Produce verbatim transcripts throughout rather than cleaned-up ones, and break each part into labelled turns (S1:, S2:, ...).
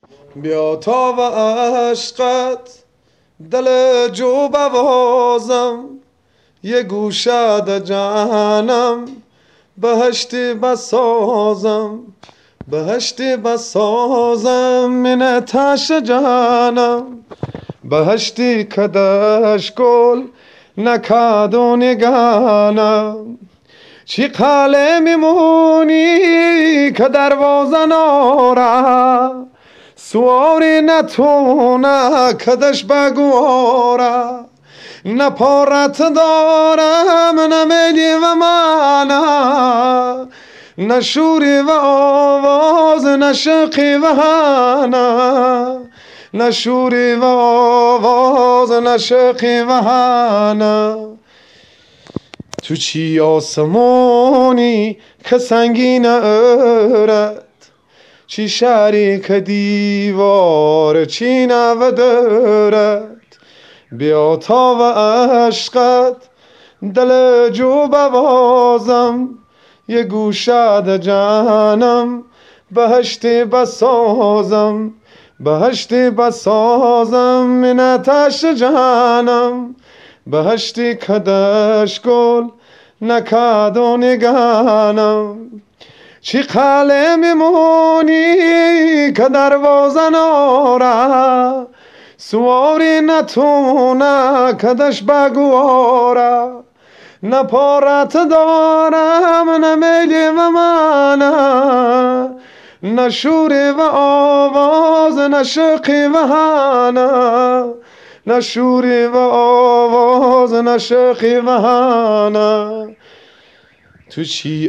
S1: بیا تا و عشقت دل جو بوازم، یه گوشه ده جانم بهشتی بسازم، بهشتی بسازم من تاش جانم، بهشتی کدش گل نکاد و نگانم. چی قاله میمونی که دروازه ناره، سواری نتونه کدش بگواره، نه پارت دارم نه میلی و مانا، نه شوری و آواز نه شقی و هانا، نه شوری و آواز نه شقی و هانا. تو چی آسمانی که سنگین ارد، چی شهری که دیوار چی نودرد. بیا تا و عشقت دل جو بوازم، یه گوشه ده جانم بهشتی بسازم، بهشتی بسازم من تاش جانم، بهشتی کدش گل نکاد و نگانم. چی قاله میمونی که دروازه ناره، سواری نتونه کدش بگواره، نه پارت دارم نه میلی و مانا، نه شوری و آواز نه شقی و هانا، نه شوری و آواز نه شقی و هانا. تو چی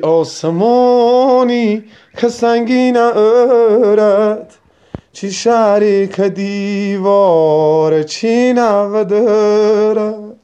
S1: آسمانی که سنگین ارد، چی شهری که دیوار چی نودرد.